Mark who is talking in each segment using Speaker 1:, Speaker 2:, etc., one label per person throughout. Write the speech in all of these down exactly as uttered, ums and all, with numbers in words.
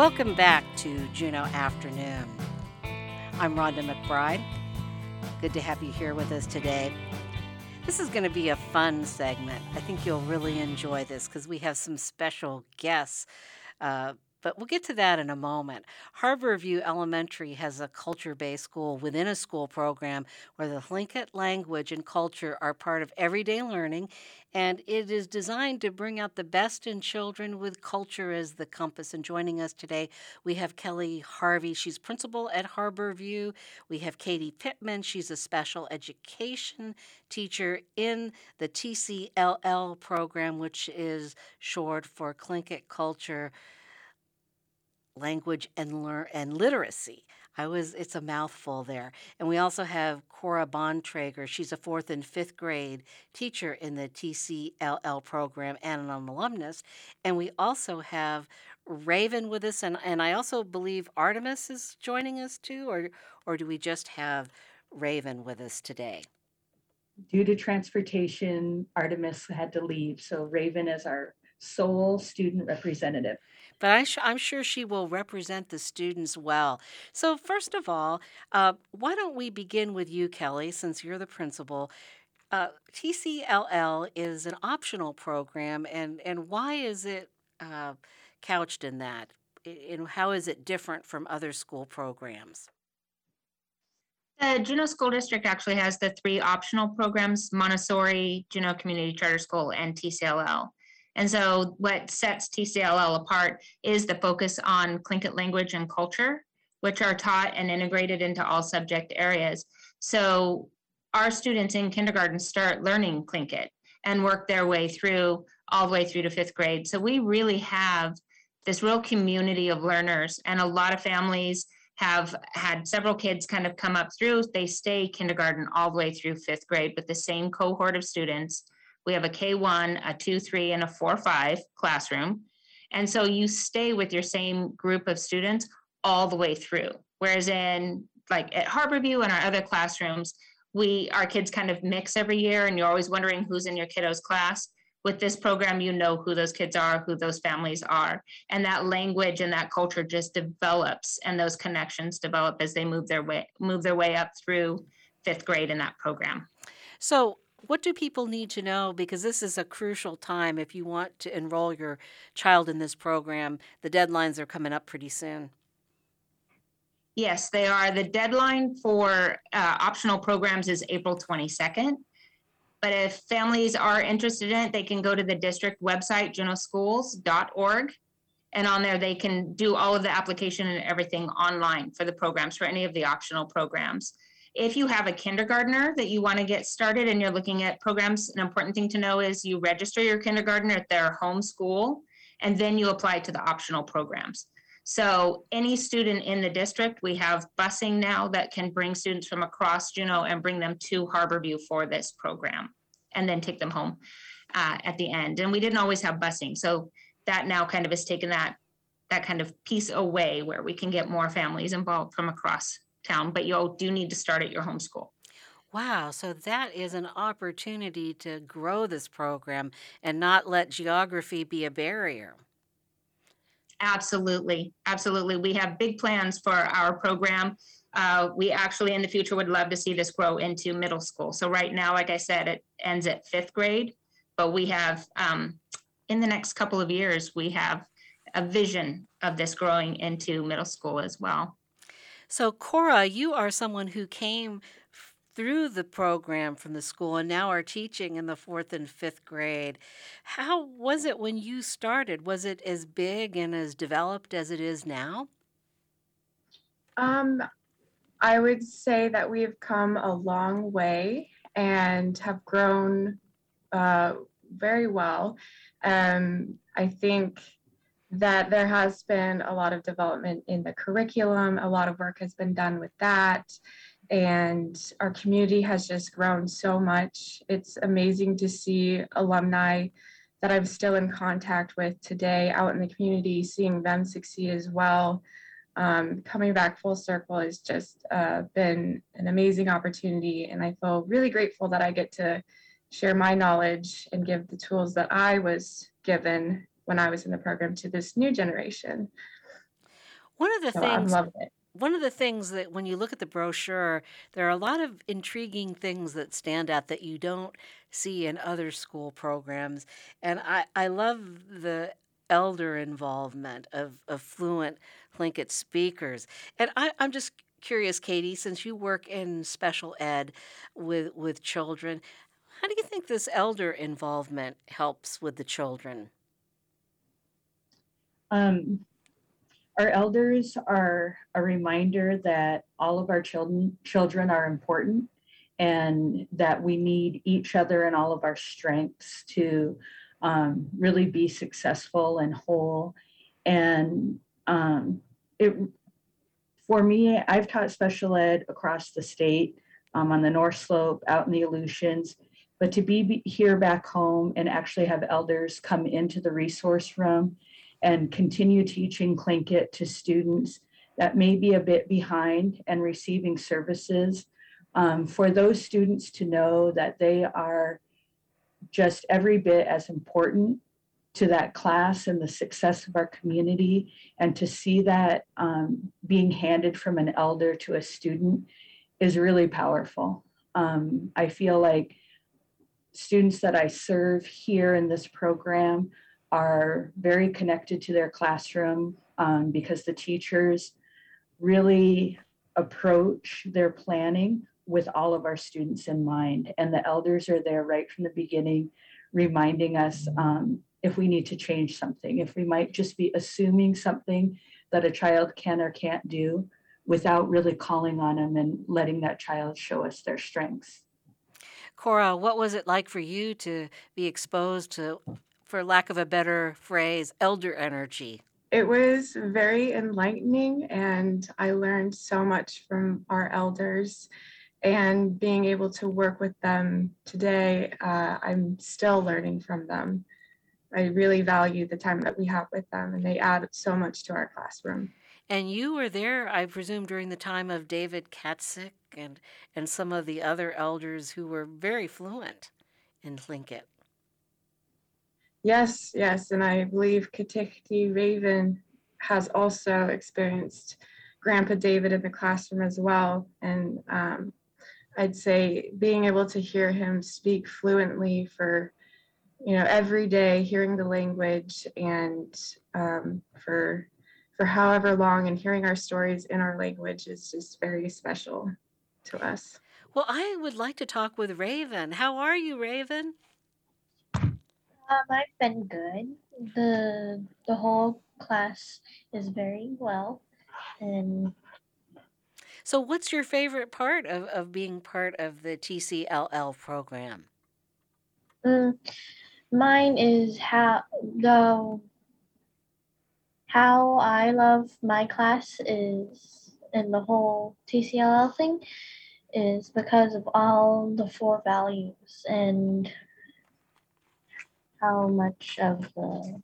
Speaker 1: Welcome back to Juneau Afternoon. I'm Rhonda McBride. Good to have you here with us today. This is going to be a fun segment. I think you'll really enjoy this because we have some special guests. Uh, but we'll get to that in a moment. Harborview Elementary has a culture-based school within a school program where the Tlingit language and culture are part of everyday learning, and it is designed to bring out the best in children with culture as the compass. And joining us today, we have Kelly Harvey. She's principal at Harborview. We have Katie Pittman. She's a special education teacher in the T C L L program, which is short for Tlingit Culture, Language and Lear- and Literacy. I was it's a mouthful there. And we also have Cora Bontrager. She's a fourth and fifth grade teacher in the T C L L program and an alumnus. And we also have Raven with us, and, and I also believe Artemis is joining us too, or or do we just have Raven with us today?
Speaker 2: Due to transportation, Artemis had to leave, so Raven is our sole student representative.
Speaker 1: But I sh- I'm sure she will represent the students well. So, first of all, uh, why don't we begin with you, Kelly, since you're the principal? Uh, T C L L is an optional program, and, and why is it uh, couched in that? I- And how is it different from other school programs?
Speaker 3: The Juneau School District actually has the three optional programs: Montessori, Juneau Community Charter School, and T C L L. And so what sets T C L L apart is the focus on Tlingit language and culture, which are taught and integrated into all subject areas. So our students in kindergarten start learning Tlingit and work their way through all the way through to fifth grade. So we really have this real community of learners, and a lot of families have had several kids kind of come up through. They stay kindergarten all the way through fifth grade with the same cohort of students. We have a K one, a two three, and a four five classroom. And so you stay with your same group of students all the way through. Whereas in like at Harborview and our other classrooms, we our kids kind of mix every year, and you're always wondering who's in your kiddo's class. With this program, you know who those kids are, who those families are, and that language and that culture just develops, and those connections develop as they move their way move their way up through fifth grade in that program.
Speaker 1: So, what do people need to know? Because this is a crucial time if you want to enroll your child in this program. The deadlines are coming up pretty soon.
Speaker 3: Yes, they are. The deadline for uh, optional programs is April twenty-second. But if families are interested in it, they can go to the district website, juneau schools dot org. And on there, they can do all of the application and everything online for the programs, for any of the optional programs. If you have a kindergartner that you want to get started and you're looking at programs, an important thing to know is you register your kindergartner at their home school, and then you apply to the optional programs. So any student in the district, we have busing now that can bring students from across Juneau and bring them to Harborview for this program, and then take them home uh, at the end. And we didn't always have busing, so that now kind of has taken that that kind of piece away where we can get more families involved from across town, but you do need to start at your home school.
Speaker 1: Wow, so that is an opportunity to grow this program and not let geography be a barrier.
Speaker 3: Absolutely, absolutely. We have big plans for our program. Uh, we actually in the future would love to see this grow into middle school. So right now, like I said, it ends at fifth grade, but we have um, in the next couple of years, we have a vision of this growing into middle school as well.
Speaker 1: So, Cora, you are someone who came f- through the program from the school and now are teaching in the fourth and fifth grade. How was it when you started? Was it as big and as developed as it is now?
Speaker 4: Um, I would say that we've come a long way and have grown uh, very well. Um, I think that there has been a lot of development in the curriculum. A lot of work has been done with that. And our community has just grown so much. It's amazing to see alumni that I'm still in contact with today out in the community, seeing them succeed as well. Um, coming back full circle has just uh, been an amazing opportunity. And I feel really grateful that I get to share my knowledge and give the tools that I was given when I was in the program to this new generation.
Speaker 1: One of the
Speaker 4: So I'm
Speaker 1: things
Speaker 4: loving it.
Speaker 1: one of the things that when you look at the brochure, there are a lot of intriguing things that stand out that you don't see in other school programs. And I, I love the elder involvement of, of fluent Tlingit speakers. And I, I'm just curious, Katie, since you work in special ed with, with children, how do you think this elder involvement helps with the children?
Speaker 2: Um, our elders are a reminder that all of our children children are important and that we need each other and all of our strengths to um, really be successful and whole. And um, it, for me, I've taught special ed across the state, um, on the North Slope, out in the Aleutians, but to be here back home and actually have elders come into the resource room and continue teaching Tlingit to students that may be a bit behind and receiving services, um, for those students to know that they are just every bit as important to that class and the success of our community, and to see that um, being handed from an elder to a student is really powerful. Um, I feel like students that I serve here in this program are very connected to their classroom, um, because the teachers really approach their planning with all of our students in mind. And the elders are there right from the beginning, reminding us um, if we need to change something, if we might just be assuming something that a child can or can't do without really calling on them and letting that child show us their strengths.
Speaker 1: Cora, what was it like for you to be exposed to, for lack of a better phrase, elder energy?
Speaker 4: It was very enlightening, and I learned so much from our elders. And being able to work with them today, uh, I'm still learning from them. I really value the time that we have with them, and they add so much to our classroom.
Speaker 1: And you were there, I presume, during the time of David Katzik and, and some of the other elders who were very fluent in Tlingit.
Speaker 4: Yes, yes, and I believe Katikti Raven has also experienced Grandpa David in the classroom as well. And um, I'd say being able to hear him speak fluently for, you know, every day, hearing the language, and um, for for however long, and hearing our stories in our language is just very special to us.
Speaker 1: Well, I would like to talk with Raven. How are you, Raven?
Speaker 5: Um, I've been good. The the whole class is very well, and
Speaker 1: So what's your favorite part of, of being part of the T C L L program?
Speaker 5: mm, mine is how the how I love my class is, and the whole T C L L thing is because of all the four values and how much of the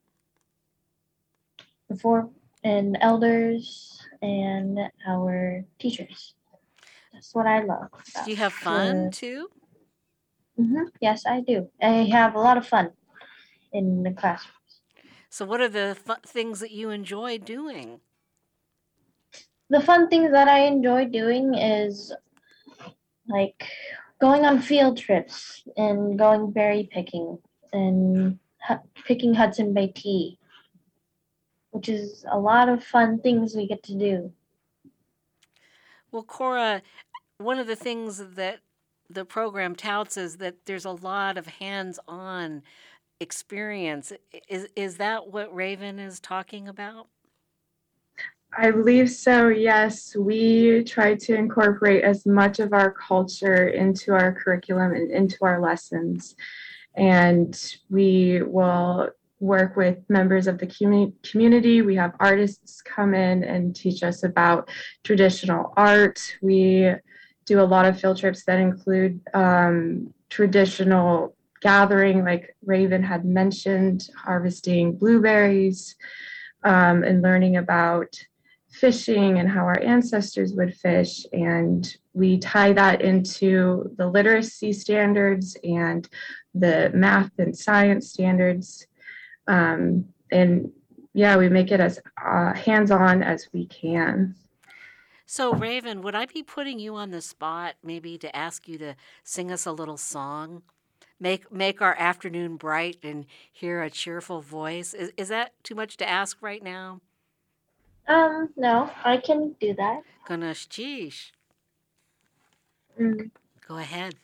Speaker 5: the four and elders and our teachers. That's what I love.
Speaker 1: Do you have fun
Speaker 5: the-
Speaker 1: too?
Speaker 5: Mhm, yes, I do. I have a lot of fun in the classroom.
Speaker 1: So what are the fu- things that you enjoy doing?
Speaker 5: The fun things that I enjoy doing is like going on field trips and going berry picking and hu- picking Hudson Bay tea, which is a lot of fun things we get to do.
Speaker 1: Well, Cora, one of the things that the program touts is that there's a lot of hands-on experience. Is is that what Raven is talking about?
Speaker 4: I believe so, yes. We try to incorporate as much of our culture into our curriculum and into our lessons. And we will work with members of the commu- community. We have artists come in and teach us about traditional art. We do a lot of field trips that include um, traditional gathering, like Raven had mentioned, harvesting blueberries, um, and learning about fishing and how our ancestors would fish. And we tie that into the literacy standards and the math and science standards. Um, and yeah, we make it as uh, hands-on as we can.
Speaker 1: So, Raven, would I be putting you on the spot maybe to ask you to sing us a little song? Make make our afternoon bright and hear a cheerful voice. Is, is that too much to ask right now?
Speaker 5: Um, no, I can do that.
Speaker 1: Ganesh Jeesh,
Speaker 4: Mm.
Speaker 1: go ahead.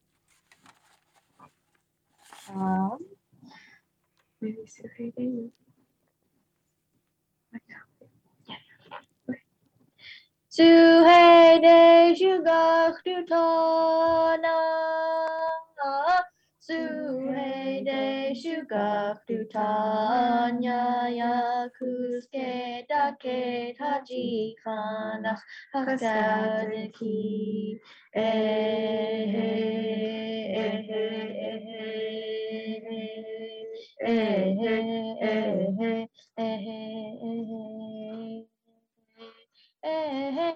Speaker 5: Um,
Speaker 4: Maybe so hey, hey.
Speaker 5: Suhede shugak dutana. Suhede shugak dutanya yakuske dake taji kanach hakadaki. Eh, eh, eh, eh,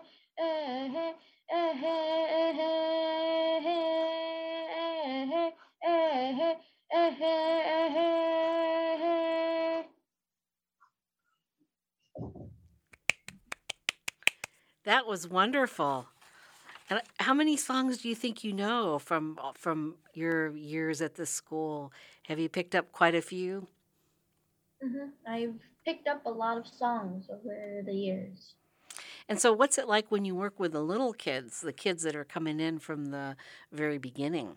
Speaker 1: That was wonderful. And how many songs do you think you know from from your years at the school? Have you picked up quite a few?
Speaker 5: Mhm. I've picked up a lot of songs over the years.
Speaker 1: And so, what's it like when you work with the little kids, the kids that are coming in from the very beginning?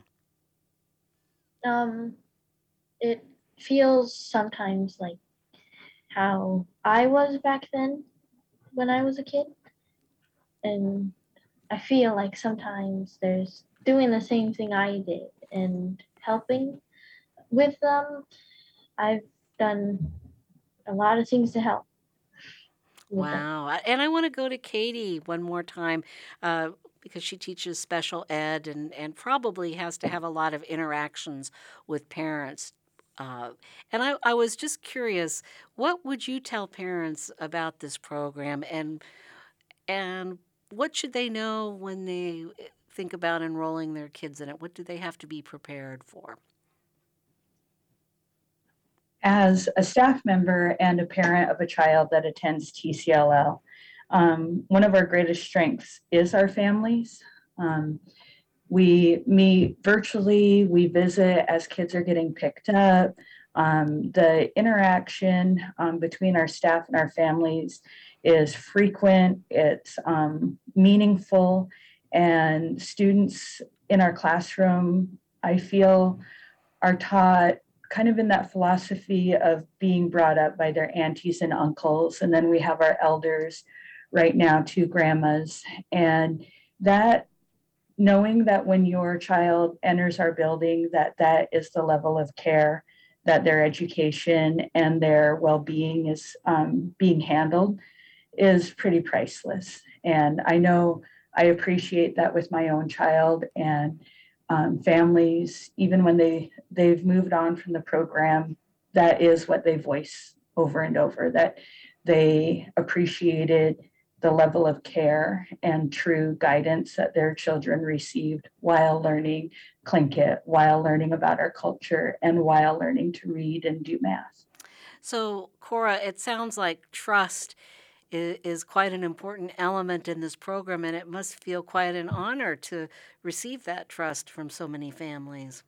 Speaker 5: Um, it feels sometimes like how I was back then when I was a kid. And I feel like sometimes there's doing the same thing I did and helping with them. I've done a lot of things to help with them.
Speaker 1: Wow. I- And I want to go to Katie one more time uh, because she teaches special ed and, and probably has to have a lot of interactions with parents. Uh, and I, I was just curious, what would you tell parents about this program and and what should they know when they think about enrolling their kids in it? What do they have to be prepared for?
Speaker 2: As a staff member and a parent of a child that attends T C L L, um, one of our greatest strengths is our families. Um, we meet virtually, we visit as kids are getting picked up. Um, the interaction um, between our staff and our families is frequent, it's um, meaningful, and students in our classroom, I feel, are taught kind of in that philosophy of being brought up by their aunties and uncles. And then we have our elders right now, two grandmas. And that knowing that when your child enters our building, that that is the level of care that their education and their well-being is um, being handled is pretty priceless. And I know I appreciate that with my own child, and um, families, even when they they've moved on from the program, that is what they voice over and over, that they appreciated the level of care and true guidance that their children received while learning Tlingit, while learning about our culture, and while learning to read and do math.
Speaker 1: So, Cora, it sounds like trust is, is quite an important element in this program, and it must feel quite an honor to receive that trust from so many families.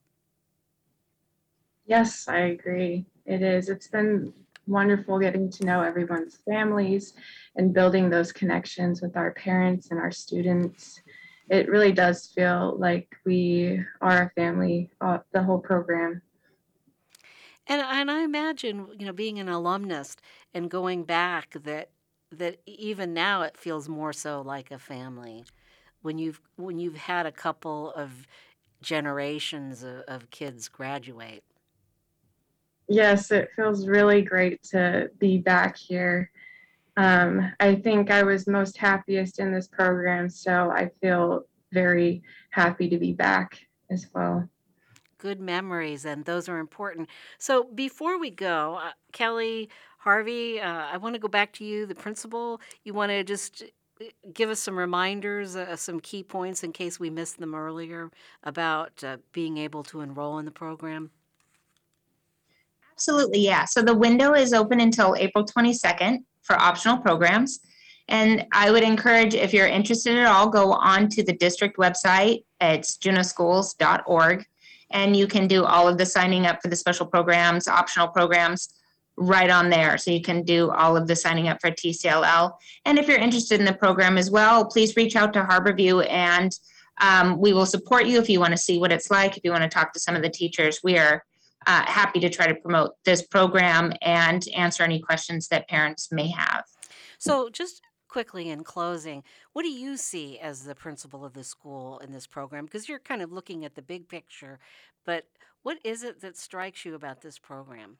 Speaker 4: Yes, I agree. It is. It's been wonderful getting to know everyone's families and building those connections with our parents and our students. It really does feel like we are a family, uh, the whole program.
Speaker 1: And and I imagine, you know, being an alumnus and going back that that even now it feels more so like a family when you've when you've had a couple of generations of, of kids graduate.
Speaker 4: Yes, it feels really great to be back here. Um, I think I was most happiest in this program, so I feel very happy to be back as well.
Speaker 1: Good memories, and those are important. So before we go, uh, Kelly, Harvey, uh, I want to go back to you, the principal. You want to just uh, give us some reminders, uh, some key points in case we missed them earlier about uh, being able to enroll in the program?
Speaker 3: Absolutely, yeah. So the window is open until April twenty-second for optional programs. And I would encourage, if you're interested at all, go on to the district website. It's juneau schools dot org. And you can do all of the signing up for the special programs, optional programs, right on there. So you can do all of the signing up for T C L L. And if you're interested in the program as well, please reach out to Harborview, and um, we will support you if you want to see what it's like, if you want to talk to some of the teachers. We are uh, happy to try to promote this program and answer any questions that parents may have.
Speaker 1: So just quickly in closing, what do you see as the principal of the school in this program? Because you're kind of looking at the big picture, but what is it that strikes you about this program?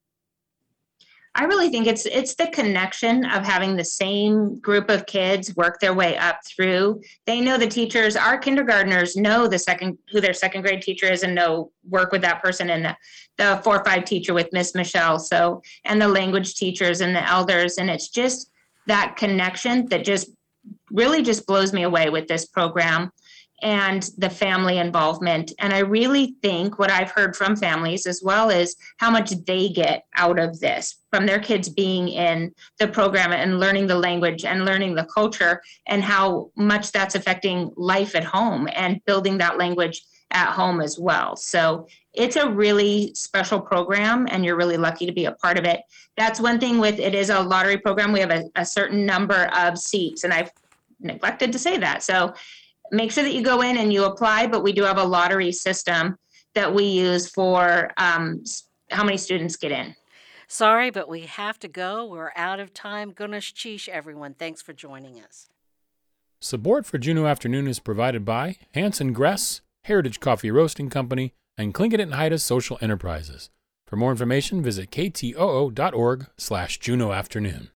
Speaker 3: I really think it's it's the connection of having the same group of kids work their way up through. They know the teachers. Our kindergartners know the second who their second grade teacher is, and know work with that person, and the, the four or five teacher with Miss Michelle. So, and the language teachers and the elders, and it's just that connection that just really just blows me away with this program, and the family involvement. And I really think what I've heard from families as well is how much they get out of this from their kids being in the program and learning the language and learning the culture, and how much that's affecting life at home and building that language at home as well. So it's a really special program, and you're really lucky to be a part of it. That's one thing with it is a lottery program. We have a, a certain number of seats, and I've neglected to say that. So make sure that you go in and you apply, but we do have a lottery system that we use for um, how many students get in.
Speaker 1: Sorry, but we have to go. We're out of time. Gunesh Chish, everyone. Thanks for joining us.
Speaker 6: Support for Juneau Afternoon is provided by Hanson Gress, Heritage Coffee Roasting Company, and Tlingit and Haida Social Enterprises. For more information, visit ktoo dot org slash Juneau Afternoon.